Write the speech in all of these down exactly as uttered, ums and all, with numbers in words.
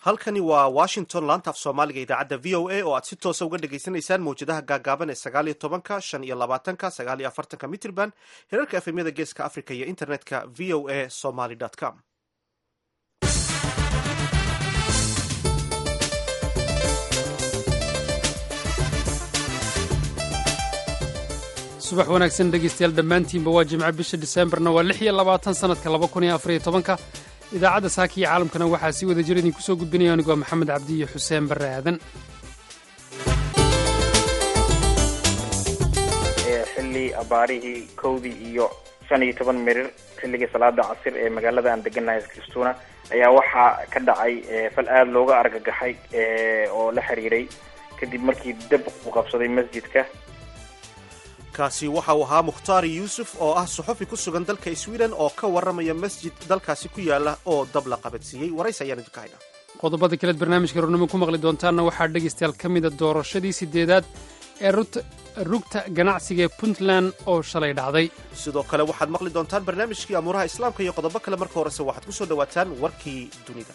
halkani waa washington laanta af soomaaliga idaacadda v o a oo aad si toosa uga dhagaysanaysaan mawjadaha gaagaaban ee sagaal iyo tobanka shan iyo labaatanka sagaal iyo afartanka mitrban herarka efemyada geeska africa iyo internetka v o a somaly com. subax wanaagsan dhegaystayaal dhammaantiinba waa jimco bisha diseembarna waa lix iyo labaatan sannadka laba kun iyo afar iyo tobanka idaacadda saaka iyo caalamkana waxaa sii wada jira idinku soo gudbinaya anigu waa maxamed cabdi iyo xuseen barre aadan. xilli abaarihii kowdii iyo shan iyo toban mirir xilligii salaada casir ee magaalada aan degannahay kristuuna ayaa waxaa ka dhacay fal aada looga argagaxay oo la xiriiray kadib markii dab u qabsaday masjidka. kaasi waxa uu ahaa mukhtaari yuusuf oo ah suxufi ku sugan dalka sweden oo ka warramaya masjid dalkaasi ku yaala oo dab la qabadsiiyey. warays ayaan idinka haynaa. qodobada kaleed barnaamijka roornimo ku maqli doontaanna waxaa dhegaystayaal ka mida doorashadii sideedaad ee rugta ganacsiga ee puntland oo shalay dhacday. sidoo kale waxaad maqli doontaan barnaamijkii amuuraha islaamka iyo qodobo kale. marka horese waxaad ku soo dhowaataan warkii dunida.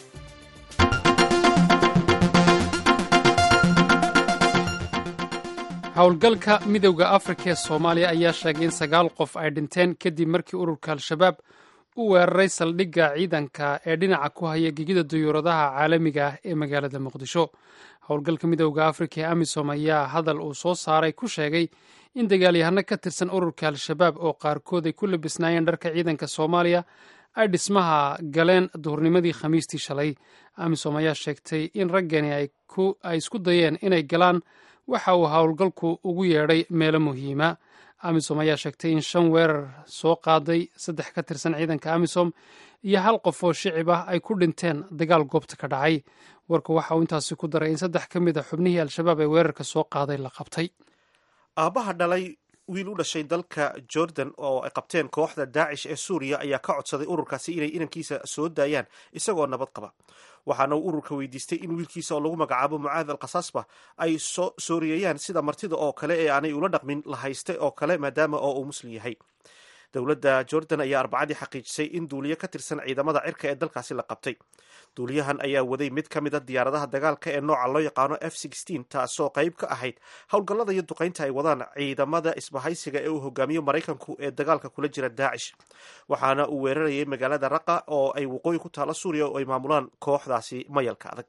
howlgalka midowda afrika ee soomaaliya ayaa sheegay in sagaal qof ay dhinteen kadib markii ururka al-shabaab u weeraray saldhigga ciidanka ee dhinaca ku haya gegida dayuuradaha caalamiga ah ee magaalada muqdisho. howlgalka midowda afrika ee amisom ayaa hadal uu soo saaray ku sheegay in dagaalyahano ka tirsan ururka al-shabaab oo qaarkood ay ku labisnaayeen dharka ciidanka soomaaliya ay dhismaha galeen duhurnimadii khamiistii shalay. amisom ayaa sheegtay in raggani ay isku dayeen inay galaan waxa uu howlgalku ugu yeedhay meelo muhiima. amisom ayaa sheegtay in shan weerar soo qaaday saddex ka tirsan ciidanka amisom iyo hal qof oo shicib ah ay ku dhinteen dagaal goobta ka dhacay. warka waxa uu intaasi ku daray in saddex ka mid a xubnihii al-shabaab ee weerarka soo qaaday la qabtay. aabbaha dhalay wiil u dhashay dalka jordan oo ay qabteen kooxda daacish ee suuriya ayaa ka codsaday ururkaasi inay inankiisa soo daayaan isagoo nabad qaba. waxaana uu ururka weydiistay in wiilkiisa oo lagu magacaabo mucaad al khasaasba ay soo sooriyayaan sida martida oo kale ee aanay ula dhaqmin la hayste oo kale maadaama oo uu muslim yahay. dowladda jordan ayaa arbacadii xaqiijisay in duuliye ka tirsan ciidamada cirka ee dalkaasi la qabtay. duuliyahan ayaa waday mid ka mid a diyaaradaha dagaalka ee nooca loo yaqaano f taasoo qayb ka ahayd howlgallada iyo duqaynta ay wadaan ciidamada isbahaysiga ee uu hogaamiyo maraykanku ee dagaalka kula jira daacish. waxaana uu weerarayay magaalada raqa oo ay waqooyi ku taalo suuriya oo ay maamulaan kooxdaasi mayalka adag.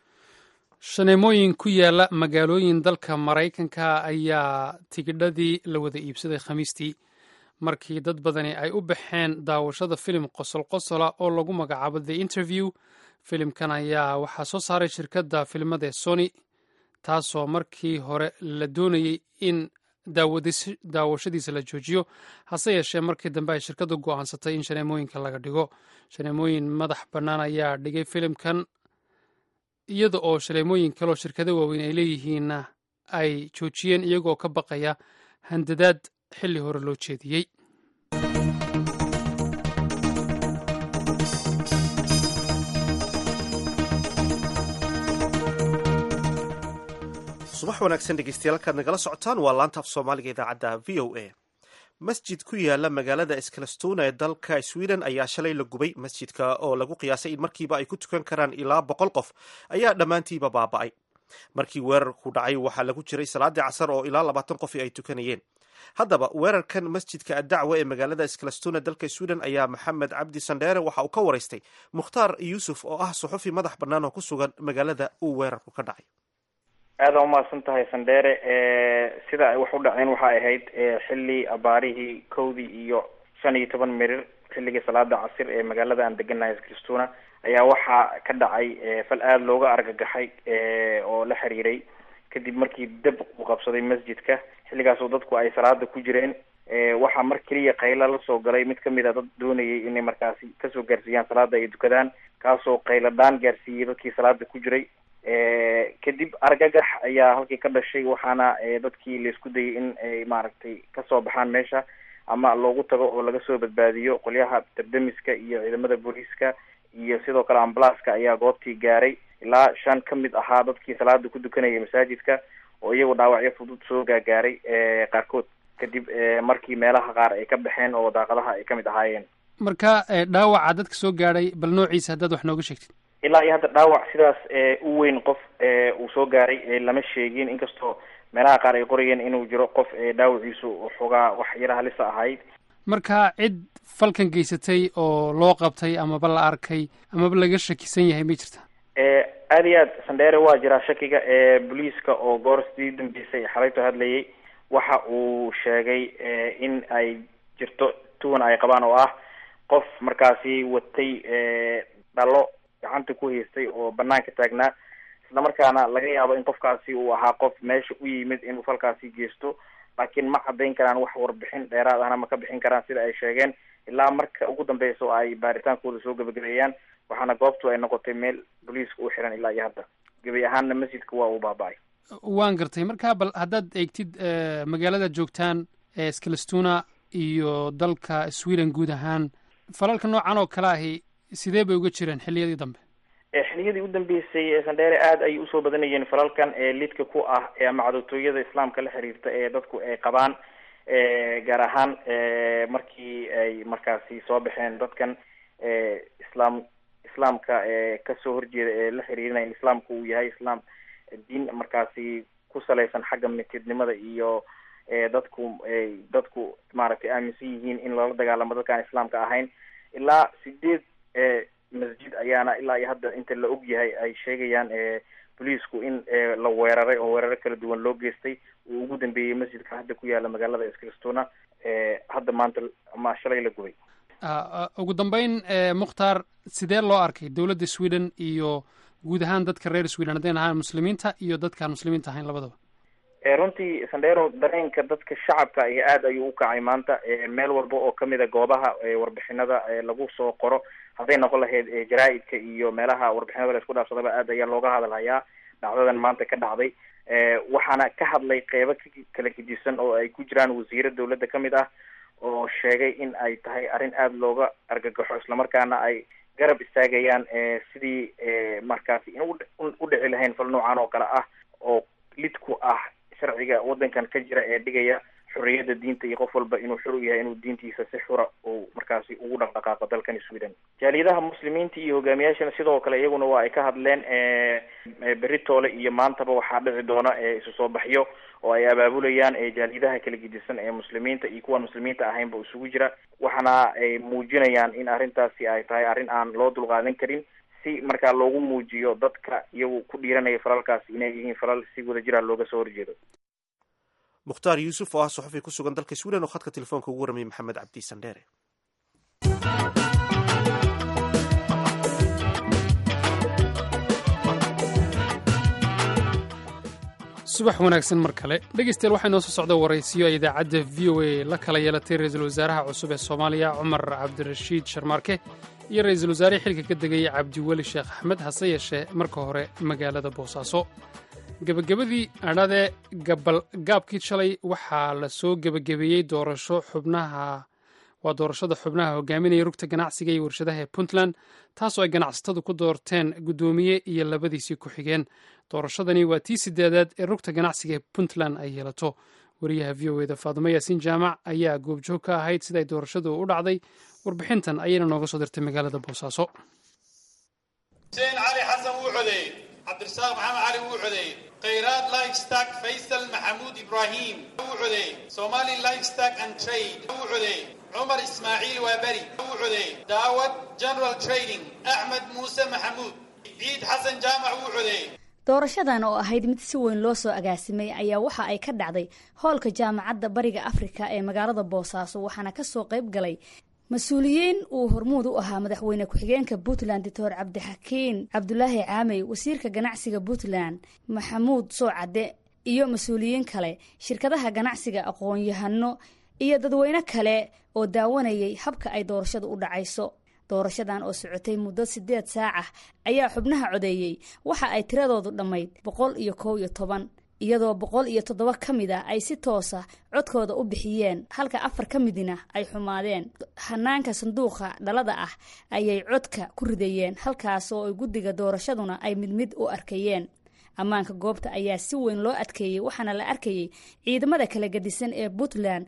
shaneemooyin ku yaala magaalooyin dalka maraykanka ayaa tigidhadii la wada iibsaday khamiistii markii dad badani ay u baxeen daawashada filim qosol qosola oo lagu magacaabo the interview. filimkan ayaa waxaa soo saaray shirkadda filimada ee sony, taasoo markii hore la doonayey in daawashadiisa la joojiyo, hase yeeshee markii dambe ay shirkaddu go'aansatay in shaneemooyinka laga dhigo. shaneemooyin madax bannaan ayaa dhigay filimkan iyada oo shaneemooyin kaleoo shirkado waaweyn ay leeyihiinna ay joojiyeen iyagoo ka baqaya handadaad xilli hore loo jeediyey. subax wanaagsan dhegeystayaal halkaad nagala socotaan waa laanta af soomaaliga idaacadda v o a. masjid ku yaala magaalada eskalastuna ee dalka sweden ayaa shalay la gubay. masjidka oo lagu qiyaasay in markiiba ay ku tukan karaan ilaa boqol qof ayaa dhammaantiiba baaba'ay. markii weerarku dhacay waxaa lagu jiray salaadii casar oo ilaa labaatan qofi ay tukanayeen. haddaba weerarkan masjidka addacwa ee magaalada eskalastuna dalka sweden ayaa maxamed cabdi sandheere waxa uu ka waraystay mukhtaar yuusuf oo ah suxufi madax bannaan oo ku sugan magaalada uu weerarku ka dhacay. aada umahadsan tahay sandheere. sida ay wax u dhaceen waxay ahayd xilli abaarihii kowdii iyo shan iyo toban mirir xilligii salaada casir ee magaalada aan degannahay kristuuna ayaa waxaa ka dhacay fal aada looga argagaxay oo la xiriiray kadib markii dab u qabsaday masjidka. xilligaasoo dadku ay salaada ku jireen waxaa mar keliya qayla la soo galay mid kamid a dad doonayay inay markaasi kasoo gaarsiiyaan salaada ay dukadaan, kaasoo qayladhaan gaarsiiyey dadkii salaada ku jiray. kadib argagax ayaa halkii ka dhashay, waxaana dadkii laisku dayay in ay maaragtay kasoo baxaan meesha ama loogu tago oo laga soo badbaadiyo. qolyaha dardamiska iyo ciidamada booliiska iyo sidoo kale ambalaaska ayaa goobtii gaaray. ilaa shan ka mid ahaa dadkii salaada ku dukanayay masaajidka oo iyagu dhaawacyo fudud soo gaagaaray qaarkood kadib markii meelaha qaar ay ka baxeen oo daaqadaha ay kamid ahaayeen. marka dhaawaca dadka soo gaadhay bal noociisa haddaad wax nooga sheegtid. ilaa iyo hadda dhaawac sidaas u weyn qof uu soo gaaray lama sheegin, inkastoo meelaha qaar ay qorayeen inuu jiro qof dhaawaciisu xoogaa wax yara halisa ahayd. marka cid falkan geysatay oo loo qabtay amaba la arkay amaba laga shakisan yahay ma jirta? aada iyo aad Sandheere, waa jiraa shakiga. booliiska oo goor sidii dambeysay xalayto hadlayay waxa uu sheegay in ay jirto tuwan ay qabaan oo ah qof markaasi watay dhalo gacanta ku haystay oo banaanka taagnaa, isla markaana laga yaabo in qofkaasi uu ahaa qof meesha u yimid inuu falkaasi geysto, laakiin ma caddayn karaan wax warbixin dheeraad ahna ma ka bixin karaan sida ay sheegeen ilaa marka ugu dambeysa oo ay baaritaankooda soo gabagabeeyaan. waxaana goobtu ay noqotay meel booliiska u xiran ilaa iyo hadda, gebi ahaanna masjidka waa uu baaba-ay. waan gartay. marka bal haddaad eegtid magaalada joogtaan Eskilstuna iyo dalka Sweden guud ahaan, falalka noocan oo kale ahi sidee bay uga jireen xilliyadii dambe? xilliyadii u dambeysay Sandheere aada ayay usoo badanayeen falalkan ee lidka ku ah ama cadowtooyada islaamka la xiriirta ee dadku ay qabaan, gaar ahaan markii ay markaasi soo baxeen dadkan islaam islaamka kasoo horjeeda ee la xiriirinaya islaamku uu yahay islaam diin markaasi ku salaysan xagga mitidnimada iyo dadku dadku maaragtay aaminsan yihiin in lala dagaalamo dadkaan islaamka ahayn. ilaa sideed masjid ayaana ilaa iyo hadda inta la og yahay ay sheegayaan booliisku in la weeraray oo weeraro kala duwan loo geystay. uu ugu dambeeyey masjidka hadda ku yaala magaalada Eskilstuna hadda maanta ama shalay la gubay. ugu dambeyn Mukhtaar, sidee loo arkay dowladda Sweden iyo guud ahaan dadka reer Sweden haddeen ahaan muslimiinta iyo dadkaan muslimiinta ahayn labadaba? runtii Sandheero, dareenka dadka shacabka iyo aada ayuu u kacay maanta. meel walba oo kamid a goobaha warbixinada lagu soo qoro, hadday noqon lahayd jaraa-idka iyo meelaha warbixinada la isku dhaafsadaba aada ayaa looga hadalhayaa dhacdadan maanta ka dhacday. waxaana ka hadlay qeybo kala gedisan oo ay ku jiraan wasiiro dowladda kamid ah oo sheegay in ay tahay arrin aada looga argagaxo, islamarkaana ay garab istaagayaan sidii markaasi in u dhici lahayn fal noocan oo kale ah oo lid ku ah sharciga wadankan ka jira ee dhigaya xorriyadda diinta iyo qof walba inuu xor u yahay inuu diintiisa si xura uu markaasi ugu dhaqdhaqaaqo dalkani Sweden. jaaliyadaha muslimiinta iyo hogaamiyaashana sidoo kale iyaguna waa ay ka hadleen. berri toole iyo maantaba waxaa dhici doona isu soo baxyo oo ay abaabulayaan jaaliyadaha kala gedisan ee muslimiinta iyo kuwan muslimiinta ahaynba isugu jira, waxaana ay muujinayaan in arrintaasi ay tahay arrin aan loo dulqaadan karin, si markaa loogu muujiyo dadka iyagu ku dhiiranaya falalkaasi inay yihiin falal si wada jira looga soo horjeedo. mukhtaar yuusuf oo ah saxufi ku sugan dalka Sweden oo khadka telefoonka ugu warramay maxamed cabdi Sandheere. subax wanaagsan mar kale dhegeystayaal, waxaa inoo soo socda waraysiyo ay idaacadda v o a la kala yeelatay ra-iisul wasaaraha cusub ee Soomaaliya Cumar Cabdirashiid Sharmaarke iyo ra-iisul wasaarihii xilka ka degay Cabdiweli Sheekh Axmed. hase yeeshee marka hore magaalada Boosaaso, gebagabadii adhade gaabkii shalay waxaa la soo gebagabeeyey doorasho xubnaha waa doorashada xubnaha hogaaminaya rugta ganacsiga iyo warshadaha ee Puntland, taasoo ay ganacsatadu ku doorteen guddoomiye iyo labadiisii ku xigeen. doorashadani waa tii sideedaad ee rugta ganacsiga ee Puntland ay yeelato. wariyaha v o a da Faadumo Yaasiin Jaamac ayaa goobjoog ka ahayd sida ay doorashadu u dhacday. warbixintan ayayna nooga soo dirtay magaalada Boosaaso. Hussein Ali Xasan wuu codeeyey, Cabdirasaaq Maxamed Cali wuu codeeyey, Khayraad Livestock Faysal Maxamuud Ibrahim wuu codeeyey, Somali Livestock and Trade wuu codeeyey, Cumar Ismaaciil Waabari wuu codeeyey, Daawad General Trading Axmed Muuse Maxamuud, Ciid Xasan Jaamac wuu codeeyey. doorashadan oo ahayd mid si weyn loo soo agaasimay ayaa waxa ay ka dhacday hoolka jaamacadda bariga Afrika ee magaalada Boosaaso, waxaana ka soo qayb galay mas-uuliyiin uu hormuud u ahaa madaxweyne ku-xigeenka Puntland Doctor Cabdixakiin Cabdulaahi Caamey, wasiirka ganacsiga Puntland Maxamuud Soocade iyo mas-uuliyiin kale, shirkadaha ganacsiga, aqoon-yahano iyo dadweyne kale oo daawanayay habka ay doorashadu u dhacayso. doorashadan oo socotay muddo sideed saac ah ayaa xubnaha codeeyey waxa ay tiradoodu dhammayd boqol iyo kow iyo toban, iyadoo boqol iyo toddoba ka mid ah ay si toosa codkooda u bixiyeen, halka afar ka midina ay xumaadeen. hanaanka sanduuqa dhalada ah ayay codka ku ridayeen, halkaas oo ay guddiga doorashaduna ay mid mid u arkayeen. ammaanka goobta ayaa si weyn loo adkeeyey, waxaana la arkayey ciidamada kala gedisan ee Puntland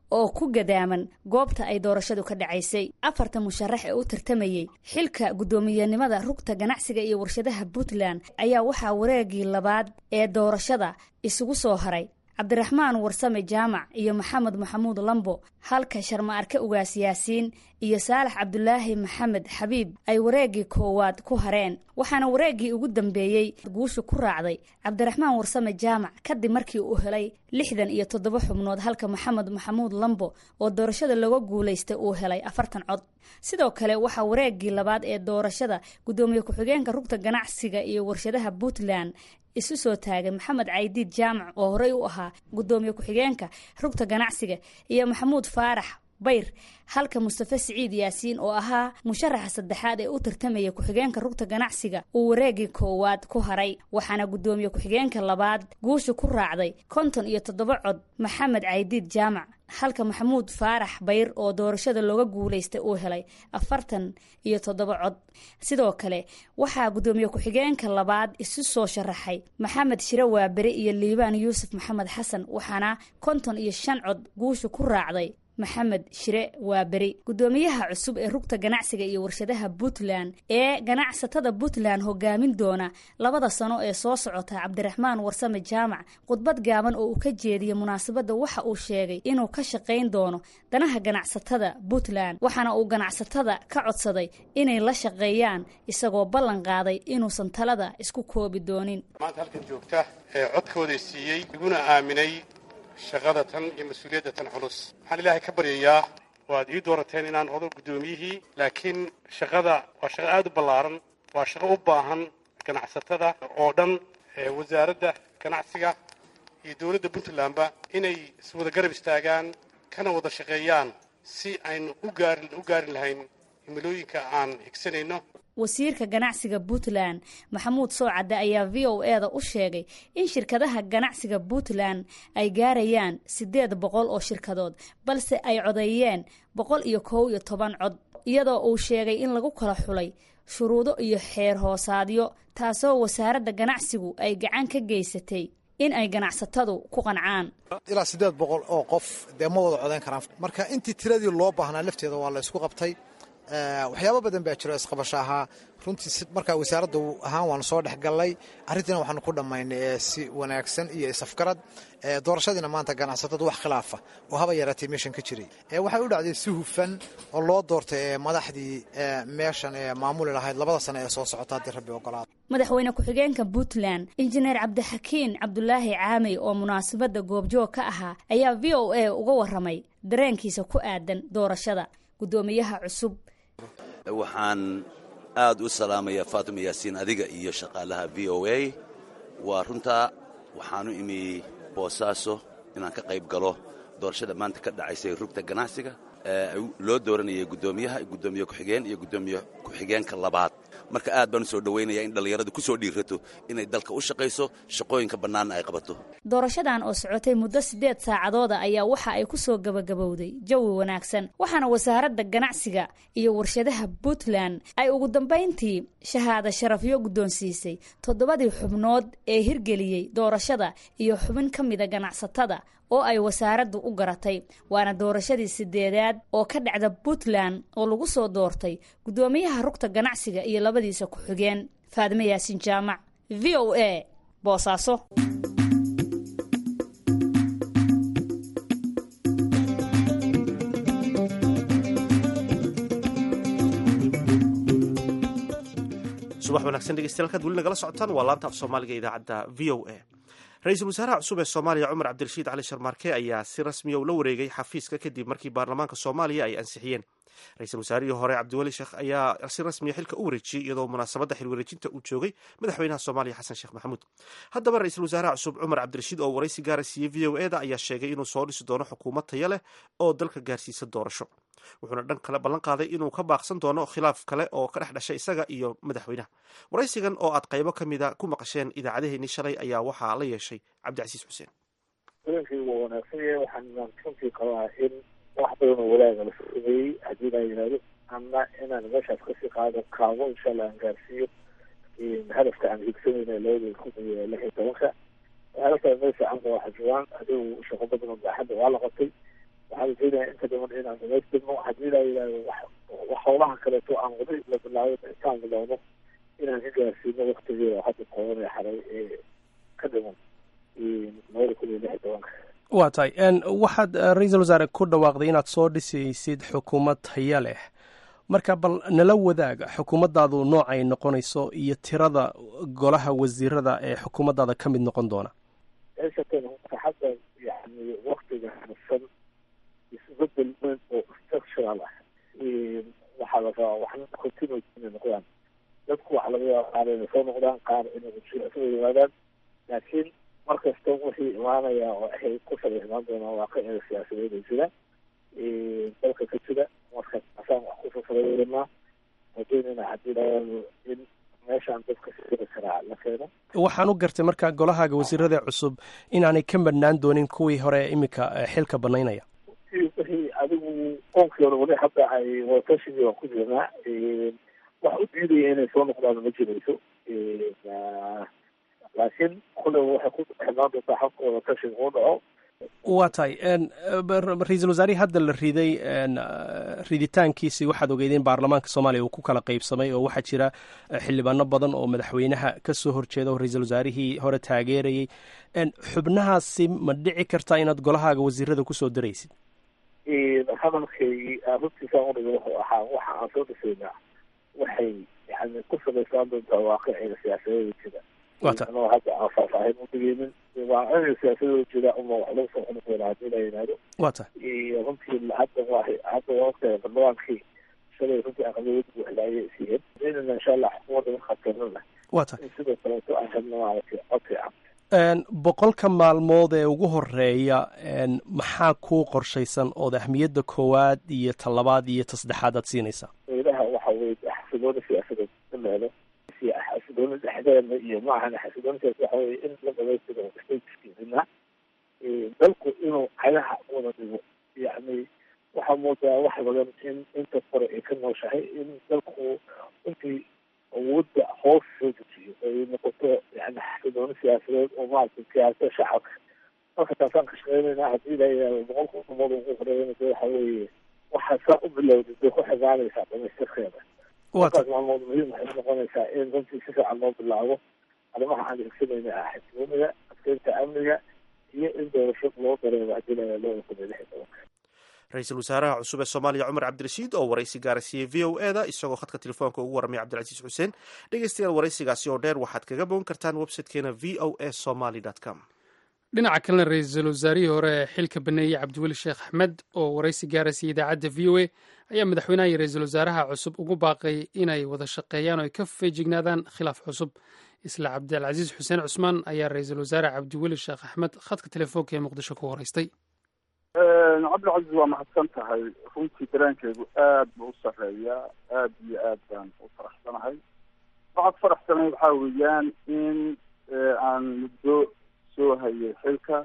oo ku gadaaman goobta ay doorashadu ka dhacaysay. afarta musharax ee u tartamayey xilka guddoomiyenimada rugta ganacsiga iyo warshadaha Puntland ayaa waxaa wareegii labaad ee doorashada isugu soo haray cabdiraxmaan warsame jaamac iyo maxamed maxamuud lambo, halka sharma arke ugaas yaasiin iyo saalax cabdulaahi maxamed xabiib ay wareegii koowaad ku hareen. waxaana wareegii ugu dambeeyey guusha ku raacday cabdiraxmaan warsame jaamac kadib markii uu helay lixdan iyo toddoba xubnood, halka maxamed maxamuud lambo oo doorashada laga guulaystay uu helay afartan cod. sidoo kale waxaa wareegii labaad ee doorashada guddoomiye ku-xigeenka rugta ganacsiga iyo warshadaha Puntland isu soo taagay maxamed caydiid jaamac oo horey u ahaa guddoomiye ku-xigeenka rugta ganacsiga iyo maxamuud faarax bayr, halka mustafa siciid yaasiin oo ahaa musharaxa saddexaad ee u tartamaya ku-xigeenka rugta ganacsiga uu wareegii koowaad ku haray. waxaana guddoomiye ku-xigeenka labaad guusha ku raacday konton iyo toddoba cod maxamed caydiid jaamac, halka maxamuud faarax bayr oo doorashada looga guulaystay uu helay afartan iyo toddoba cod. sidoo kale waxaa guddoomiye ku-xigeenka labaad isu soo sharaxay maxamed shire waaberi iyo liibaan yuusuf maxamed xasan, waxaana konton iyo shan cod guusha ku raacday maxamed shire waaberi. guddoomiyaha cusub ee rugta ganacsiga iyo warshadaha Puntland ee ganacsatada Puntland hogaamin doona labada sano ee soo socota cabdiraxmaan warsame jaamac khudbad gaaban oo uu ka jeediyey munaasabadda waxa uu sheegay inuu ka shaqayn doono danaha ganacsatada Puntland, waxaana uu ganacsatada ka codsaday inay la shaqeeyaan isagoo ballan qaaday inuusan talada isku koobi doonin. maanta halkan joogta ee codkooda siiyey iguna aaminay shaqada tan iyo mas-uuliyadda tan culus. waxaan ilaahay ka baryayaa waad ii doorateen inaan odo guddoomiyihii, laakiin shaqada waa shaqo aada u ballaaran, waa shaqo u baahan ganacsatada oo dhan, wasaaradda ganacsiga iyo dowladda Puntlandba inay iswada garab istaagaan kana wada shaqeeyaan si aynu u gaarin u gaarin lahayn himilooyinka aan higsanayno. wasiirka ganacsiga Puntland maxamuud soocade ayaa V O A da u sheegay in shirkadaha ganacsiga Puntland ay gaarayaan sideed boqol oo shirkadood, balse ay codeeyeen boqol iyo kow iyo toban cod, iyadoo uu sheegay in lagu kala xulay shuruudo iyo xeer hoosaadyo, taasoo wasaaradda ganacsigu ay gacan ka geysatay in ay ganacsatadu ku qancaan. ilaa sideed boqol oo qof dee ma wada codeyn karaan, marka intii tiradii loo baahnaa lafteeda waa la isku qabtay. waxyaabo badan baa jiro isqabasho ahaa runtii. markaa wasaaradda ahaan waanu soo dhex gallay, arrintiina waxaanu ku dhammaynay si wanaagsan iyo isafgarad. doorashadiina maanta ganacsatada wax khilaafa oo haba yaraatay meeshan ka jiray waxay u dhacday si hufan oo loo doortay madaxdii meeshan ee maamuli lahayd labada sano ee soo socota haddii rabbi ogolaado. madaxweyne ku-xigeenka Puntland injineer cabdixakiin cabdulaahi caamey oo munaasabadda goobjoog ka ahaa ayaa V O A uga warramay dareenkiisa ku aadan doorashada. guddoomiyaha cusub waxaan aad u salaamayaa Faatuma Yaasiin adiga iyo shaqaalaha V O A. waa runtaa waxaanu imi Boosaaso inaan ka qayb galo doorashada maanta ka dhacaysay rugta ganacsiga ee loo dooranayay guddoomiyaha, guddoomiye ku-xigeen iyo guddoomiye ku-xigeenka labaad. marka aad baan soo dhaweynayaa in dhalinyaradu ku soo dhiirato inay dalka u shaqayso, shaqooyinka banaana ay qabato. doorashadan oo socotay muddo sideed saacadood ayaa waxa ay ku soo gabagabowday jawi wanaagsan, waxaana wasaaradda ganacsiga iyo warshadaha Puntland ay ugu dambeyntii shahaado sharafyo guddoonsiisay toddobadii xubnood ee hirgeliyey doorashada iyo xubin ka mida ganacsatada oo ay wasaaraddu u garatay. waana doorashadii sideedaad oo ka dhacda Puntland oo lagu soo doortay guddoomiyaha rugta ganacsiga iyo labadiisa ku-xigeen. Faadime Yaasiin Jaamac, V O A, Boosaaso. subax wanaagsan dhegeystayaal, kaad weli nagala socotaan waa laanta af Soomaaliga idaacadda V O A. ra-iisul wasaaraha cusub ee Soomaaliya Cumar Cabdirashiid Cali Sharmaarke ayaa si rasmi ah ula wareegay xafiiska kadib markii baarlamaanka Soomaaliya ay ansixiyeen. ra-iisul wasaarihii hore Cabdiweli Sheekh ayaa si rasmi ah xilka u wareejiyey iyadoo munaasabadda xil wareejinta uu joogay madaxweynaha Soomaaliya Xasan Sheekh Maxamuud. haddaba ra-iisul wasaaraha cusub Cumar Cabdirashiid oo waraysi gaara siiyey V O A da ayaa sheegay inuu soo dhisi doono xukuumad tayo leh oo dalka gaarsiisa doorasho, wuxuuna dhan kale ballan qaaday inuu ka baaqsan doono khilaaf kale oo ka dhex dhashay isaga iyo madaxweynaha. waraysigan oo aad qaybo ka mida ku maqasheen idaacadaheennii shalay ayaa waxaa la yeeshay cabdicasiis xuseen. wadankii waa wanaagsan yahay, waxaan runtii qabaa in wax badan oo walaaga la sameeyey haddii la yidhaahdo ama inaan meeshaas kasii qaado kaabo insha allah aan gaarsiiyo hadafka aan higsanayna labada kun iyo lix iyo tobanka. halkaa meel fiican ba waxa joogaan adigu shaqo badan oo baaxadda waa la qabtay, waxaan rajaynayaa inta dhiman inaan dhamaystirno haddii la yidhahdo wax wax howlaha kaleeto aan wada la bilaabo intaan bilowno inaan ka gaarsiino waktigeeda hadda kooban ee xaray ee ka dhiman labada kun iyo lix iyo tobanka. waa tahay waxaad ra-iisul wasaare ku dhawaaqday inaad soo dhisaysid xukuumad taya leh, marka bal nala wadaaga xukuumaddaadu noocay noqonayso iyo tirada golaha wasiirada ee xukuumaddaada ka mid noqon doona. hadda yani waktiga harsan isbedel weyn oo structural ah waxaa la rabaa waxna continue inay noqdaan. dadku waxa laga yaaba qaar inay soo noqdaan, qaar inay soo yimaadaan, laakiin mar kasta wixii imaanaya oo ay ku saleysnaan doonaan waaqiciga siyaasadeeda jira dalka ka jira. marka asaan wax kusoo saleynaa rajaynayna haddii layaado in meeshaan dadka siri karaa la keeno. waxaan u gartay marka golahaaga wasiirada cusub inaanay ka madhnaan doonin kuwii hore iminka xilka banaynaya. wixii adigu qoonkii hore wali hadda ay watashigii waa ku jirnaa, wax u diidaya inay soo noqdaan ma jirayso, laakiin kule waxay ku xidhnaan doontaa habka wadatashiga uu dhaco. waa tahay ra-iisul wasaarihii hadda la riday riditaankiisii waxaad ogeydeen baarlamaanka soomaaliya uu ku kala qaybsamay oo waxaa jira xildhibaano badan oo madaxweynaha ka soo horjeeda oo ra-iisul wasaarihii hore taageerayay. xubnahaasi ma dhici kartaa inaad golahaaga wasiirada kusoo daraysid? hadalkaygii runtiisaan udhiga wuxuu ahaa waxa aan soo dhisaynaa waxay yani ku samaysaan doontaa waaqiciga siyaasadeeda jira. anoo hadda aan faahfaahin udhigeynin waaqiciga siyaasadooda jira uma wax lagu soo xunuqeena haddii la yidhaahdo. wa ta runtii hadda waa hadda waa ogtahay barlamaankii shalay runtii aqlabiyada buuxlaayay siiyeen inana insha allah xukuumadda markaa keenana wa ta in sidoo kaleeto aan helno maaragtay cod fiican. boqolka maalmood ee ugu horeeya maxaa kuu qorshaysan ood ahmiyadda koowaad iyo ta labaad iyo ta saddexaad aad siinaysaa? ilaha waxa weye xasilooni siyaasadeed in la helo, xasilooni dhexdeena iyo maahan xasilooni siyaasad waxa weye in la dhamaystiro stateskiisina dalku inuu cagaha wada dhigo. yani waxaa moodaa wax badan in inta kore ay ka nooshahay in dalku intii awoodda hoos soo dejiyo ay noqoto yani xasilooni siyaasadeed oo maaragtay siyaasada shacabka. marka taasaan ka shaqeynayna haddii la yidhahdo boqolka umood ugu horeeyana de waxa weeye waxaa saa u bilowda bay ku xigaanaysaa dhamaystirkeeda. markaas maalmood muhiim waxay noqonaysaa in runtii si fiican loo bilaabo arrimaha aan higsanayna ah xasilooniga, adkeynta amniga iyo in doorasho loo dareemo haddii la yidhahdo labada kun iyo lix iyo tobanka. ra-iisul wasaaraha cusub ee soomaaliya cumar cabdirashiid oo waraysi gaarsiiyey v o e da isagoo khadka telefoonka ugu warramay cabdilcasiis xuseen. dhegeystayaal waraysigaasi oo dheer waxaad kaga bogan kartaan websitekeena v o a somaly dot com. dhinaca kalena ra-iisul wasaarihii hore ee xilka baneeyey cabdiweli sheekh axmed oo waraysi gaaraysiiyey idaacadda v o a ayaa madaxweynaha iyo ra-iisul wasaaraha cusub ugu baaqay inay wada shaqeeyaan oo ay ka feejignaadaan khilaaf cusub. isla cabdilcasiis xuseen cusmaan ayaa ra-iisul wasaare cabdiweli sheekh axmed khadka telefoonka ee muqdisho ku horeystay. cabdilcaziz waa mahadsan tahay. runtii dareenkaygu aad buu u sarreeyaa, aad iyo aad baan u faraxsanahay. waxaad ku faraxsanahay waxaa weeyaan in aan muddo soo hayay xilka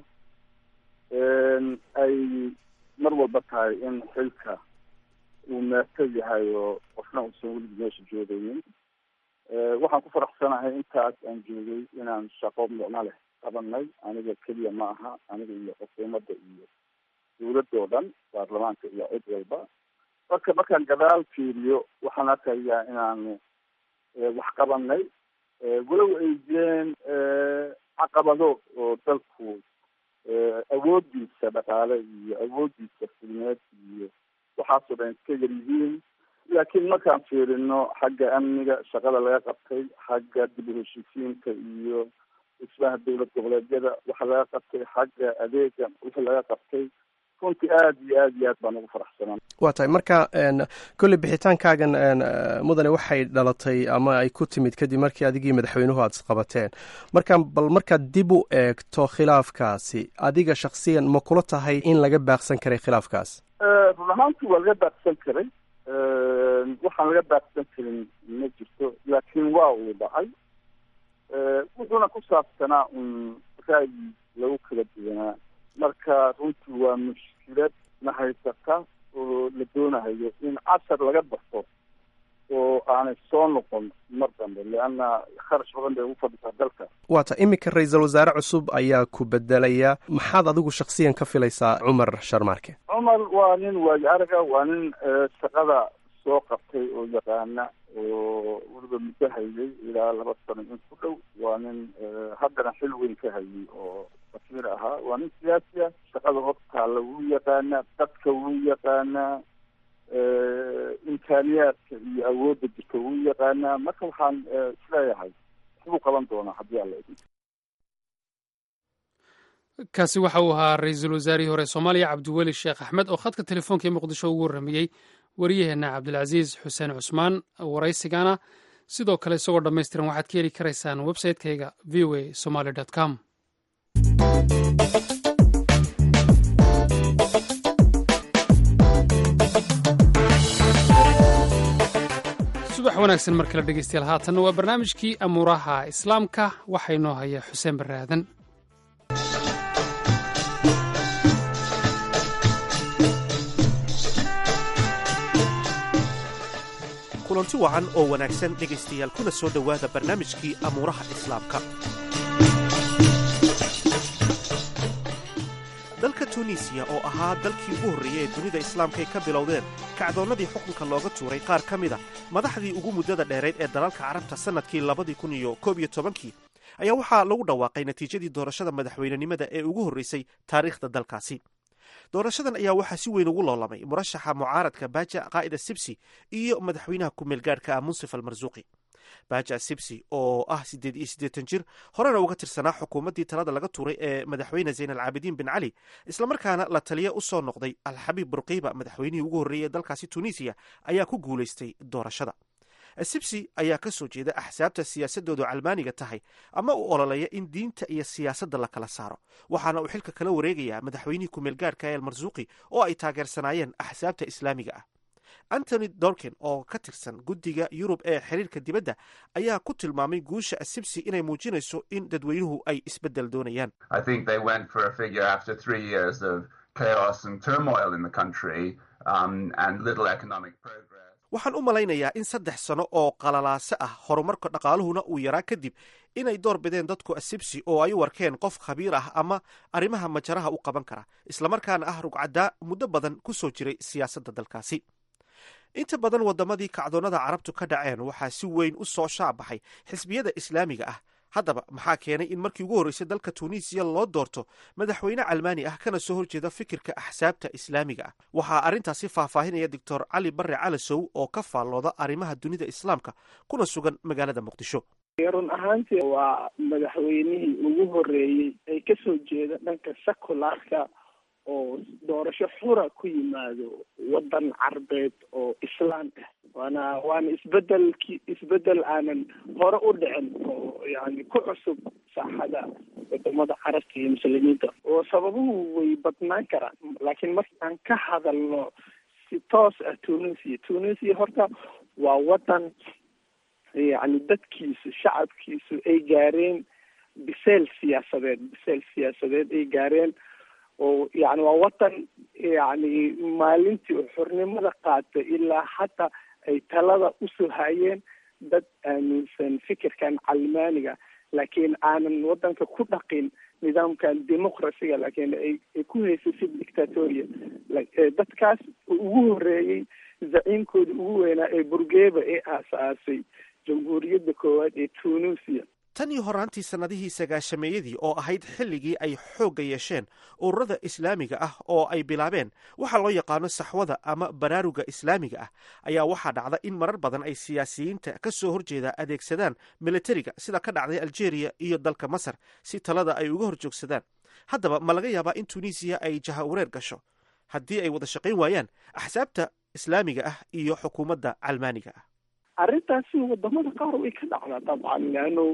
ay mar walba tahay in xilka uu meerto yahay oo qofna uusan weligi meesha joogaynin. waxaan ku faraxsanahay intaas aan joogay inaan shaqo micno leh qabanay. aniga keliya ma aha, aniga iyo xukuumadda iyo dawladda oo dhan, baarlamaanka iyo cid walba. marka markaan gadaal fiiriyo waxaan arkayaa inaanu wax qabanay walow ay jireen caqabado oo dalku awoodiisa dhaqaale iyo awoodiisa fulmeed iyo waxaasoo dhan iska yar yihiin. laakiin markaan fiirino xagga amniga shaqada laga qabtay, xagga dib u heshiisiinta iyo dhismaha dowlad goboleedyada waxa laga qabtay, xagga adeega wixii laga qabtay, runtii aad iyo aad iyo aad baan ugu faraxsanaa. waa tahay marka kolley bixitaankaagan mudane waxay dhalatay ama ay ku timid kadib markii adigii madaxweynuhu aad isqabateen. marka bal markaad dib u eegto khilaafkaasi adiga shaksiyan ma kula tahay in laga baaqsan karay khilaafkaas? run ahaantii waa laga baaqsan karay. waxaan laga baaqsan karin ma jirto, laakiin waa uu dhacay. wuxuuna ku saabsanaa un ra'yi lagu kala duwanaa. marka runtii waa mushkilad na haysata oo la doonayo in cashar laga barto oo aanay soo noqon mar dambe leanna kharash badan bay ugu fadhisaa dalka. waata iminka ra-iisul wasaare cusub ayaa ku bedelaya, maxaad adigu shaksiyan ka filaysaa cumar sharmaarke? cumar waa nin waayo araga, waa nin shaqada soo qabtay oo yaqaana oo weliba muddo hayay ilaa laba sano in ku dhow. waa nin haddana xil weyn ka hayay oo wasiir ahaa. waa nin siyaasi ah, shaqada hortaalla wuu yaqaanaa, dadka wuu yaqaanaa, imkaaniyaadka iyo awoodda jirka wuu yaqaanaa. marka waxaan isleeyahay waxbuu qaban doonaa haddii alla idin. kaasi waxa uu ahaa ra-iisul wasaarihii hore soomaaliya cabdiweli sheekh axmed oo khadka telefoonka ee muqdisho ugu warramiyey wariyaheenna cabdilcasiis xuseen cusmaan. waraysigana sidoo kale isagoo dhammaystiran waxaad ka heli karaysaan website-kayga v o a somaly dot com. subax wanaagsan mar kale dhegeystayaal, haatanna waa barnaamijkii amuuraha islaamka. waxaa inoo haya xuseen barre aadan. kulanti wacan oo wanaagsan dhegaystayaal, kuna soo dhowaada barnaamijkii amuuraha islaamka. dalka tunisiya oo ahaa dalkii ugu horreeyey ee dunida islaamka ay ka bilowdeen kacdoonnadii xukunka looga tuuray qaar ka mid a madaxdii ugu muddada dheerayd ee dalalka carabta sannadkii labadii kun iyo koob iyo tobankii ayaa waxaa lagu dhawaaqay natiijadii doorashada madaxweynenimada ee ugu horraysay taariikhda dalkaasi. doorashadan ayaa waxaa si weyn ugu loolamay murashaxa mucaaradka baaja qaa'ida sibsi iyo madaxweynaha ku-meelgaadhka ah munsif almarsuuqi. baaja sibsi oo ah siddeed iyo siddeetan jir, horena uga tirsanaa xukuumaddii talada laga tuuray ee madaxweyne zayn alcaabidiin bin cali, islamarkaana la taliya u soo noqday alxabiib burqiiba madaxweynihii ugu horreeyey ee dalkaasi tunisiya, ayaa ku guulaystay doorashada. sibsi ayaa ka soo jeeda axsaabta siyaasadoodu calmaaniga tahay ama u ololeeya in diinta iyo siyaasadda la kala saaro, waxaana uu xilka kala wareegayaa madaxweynihii ku-meelgaadhka ee almarsuuqi oo ay taageersanaayeen axsaabta islaamiga ah. antony dorkin oo ka tirsan guddiga yurub ee xiriirka dibadda ayaa ku tilmaamay guusha sibsi inay muujinayso in dadweynuhu ay isbeddel doonayaan. waxaan u malaynayaa in saddex sano oo qalalaase ah, horumarka dhaqaaluhuna uu yaraa kadib, inay door bideen dadku asibsi oo ay u arkeen qof khabiir ah ama arrimaha majaraha u qaban kara, islamarkaana ah rugcaddaa muddo badan ku soo jiray siyaasadda dalkaasi. inta badan waddamadii kacdoonnada carabtu ka dhaceen waxaa si weyn u soo shaabaxay xisbiyada islaamiga ah. haddaba maxaa keenay in markii ugu horreysay dalka tunisiya loo doorto madaxweyne calmaani ah kana soo horjeeda fikirka axsaabta islaamiga ah? waxaa arrintaasi faahfaahinaya doctor cali barre calasow oo ka faallooda arrimaha dunida islaamka kuna sugan magaalada muqdisho. run ahaantii waa madaxweynihii ugu horreeyey ay ka soo jeeda dhanka sekularka oo doorasho xura ku yimaado waddan carbeed oo islaam ah. waana waana isbedelki isbedel aanan hore u dhicin oo yani ku cusub saaxada wadamada carabta iyo muslimiinta, oo sababuhu way badnaan karaan. laakiin markaan ka hadalno si toos ah tunisia tunisia horta waa waddan yani dadkiisu shacabkiisu ay gaareen biseel siyaasadeed biseel siyaasadeed ay gaareen oo yani waa wadan yani maalintii u xornimada qaatay ilaa hadda ay talada usoo hayeen dad aaminsan fikirkan calmaaniga, laakiin aanan wadanka ku dhaqin nidaamkan dimuqrasiga, laakiin ay ay ku haysay si dictatoria. dadkaas ugu horreeyey zaciimkooda ugu weynaa ee burgeeba ee aasaasay jamhuuriyadda koowaad ee tunisia. tan iyo horaantii sannadihii sagaashameeyadii oo ahayd xilligii ay xoogga yeesheen ururada islaamiga ah oo ay bilaabeen waxaa loo yaqaano saxwada ama baraaruga islaamiga ah, ayaa waxaa dhacda in marar badan ay siyaasiyiinta ka soo horjeeda adeegsadaan militariga, sida ka dhacday algeria iyo dalka masar, si talada ay uga horjoogsadaan. haddaba ma laga yaabaa in tunisiya ay jaha wareer gasho haddii ay wada shaqayn waayaan axsaabta islaamiga ah iyo xukuumadda calmaaniga ah? arrintaasi wadamada qaar way ka dhacdaa dabcan, leano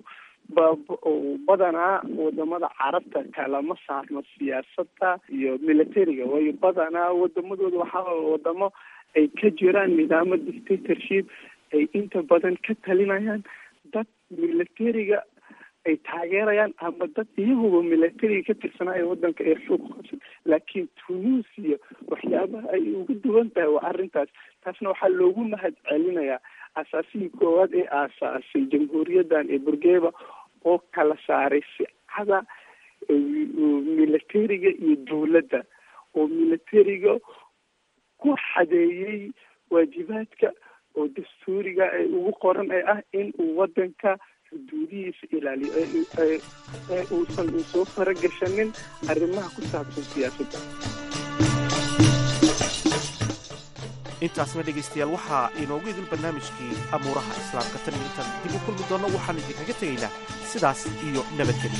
badanaa wadamada carabta kalama saarno siyaasadda iyo militariga, waayo badanaa wadamadooda waxaa wadamo ay ka jiraan nidaamo dictatorship ay inta badan ka talinayaan dad militariga ay taageerayaan ama dad iyaguba militariga ka tirsanaayo waddanka ee xoog qabsan. laakiin tunisia waxyaabaha ay uga duwan tahay waa arrintaas. taasna waxaa loogu mahad celinayaa asaasigii koowaad ee aasaasay jamhuuriyaddan ee burgeba oo kala saaray sicada militariga iyo dowladda, oo militariga ku xadeeyey waajibaadka oo dastuuriga ay ugu qoran ee ah in uu waddanka xuduudihiisa ilaaliyo ee uusan uu soo faragashanin arrimaha ku saabsan siyaasadda. intaasna dhegaystayaal waxaa inoogu idil barnaamijkii amuuraha islaamka. tan iyo intaan dib u kulmi doonno waxaan idinkaga tegaynaa sidaas iyo nabadgelyo.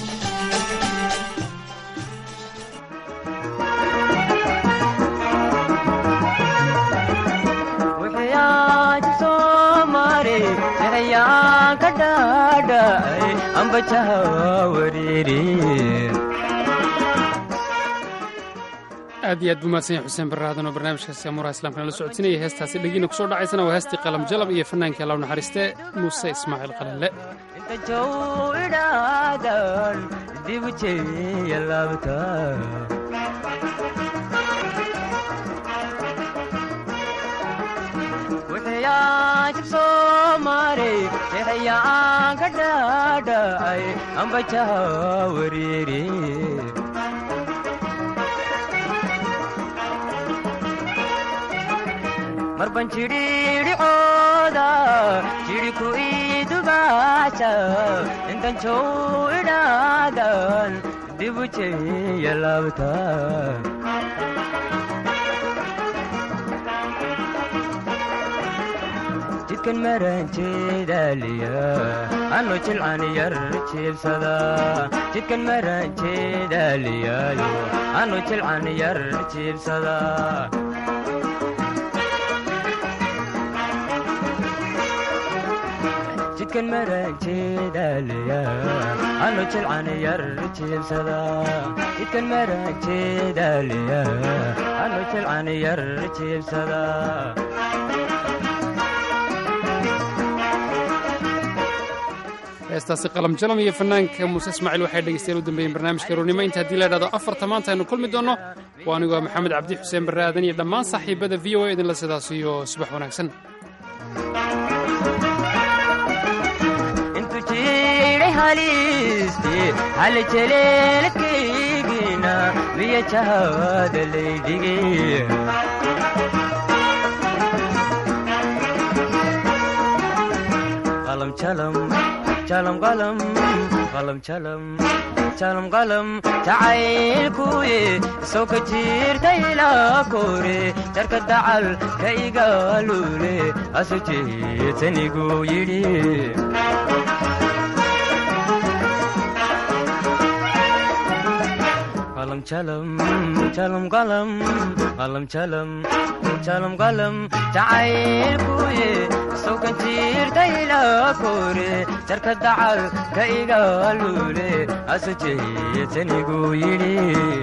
aad iyo aad buu mahadsan yahay xuseen barre aadan oo barnaamijkaasi amuuraha islaamka nala socodsiinaya. heestaasi dhegiina kusoo dhacaysana waa heestii qalam jalab iyo fannaankii allaw naxariistee muuse ismaaciil qalinle. marban jidhiidhicooda jidhi ku idubaasha intan jow idhaadan dibu jeeya laabta jidkan maran jeedaaliya ano jilcan yar jiibsada jidkan maran jeedaaliyaayo ano jilcan yar jiibsada jidkan maran jeedaalaya ano jilcan yar jiibsada jidkan maran jeedaalaya ano jilcan yar jiibsada heestaasi qalam jalam iyo fanaanka muuse ismaaciil waxay dhegeystayaal u dambeeyeen barnaamijka roornimo. inta haddii la idhahdo afarta maanta aynu kulmi doonno waa anigoo maxamed cabdi xuseen barre aadan iyo dhammaan saaxiibada v o a idinla sidaas iyo subax wanaagsan. halejeleelkaygina miya jahada laydhigay qalam jalam jalam qalam qalam jalam jalam qalam jacaylkuye soo ka jirta ilaa kore jarka dacal ka igaalule asu jeetanigu yidhi qalam jalam jalam qalam qalam jalam jalam qalam jacaylkuye soo ka jirta ilaa kore jarka dacal ka igaalule asu jeetanigu yidhi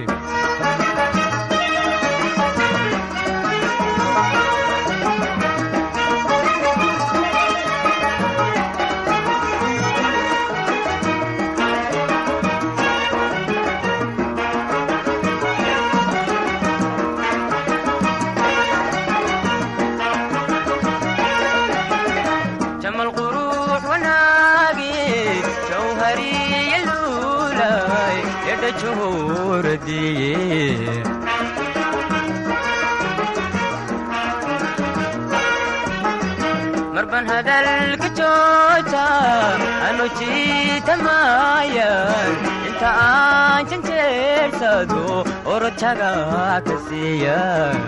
marban hadalka jooja anu jiitamayan inta aan janjeersado orojaga ka siiya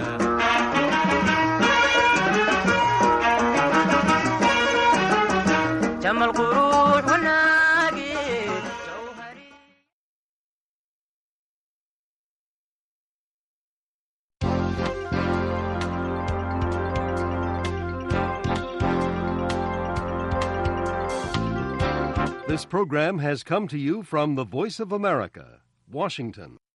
jamal quruux wanaagi This program has come to you from the Voice of America, Washington.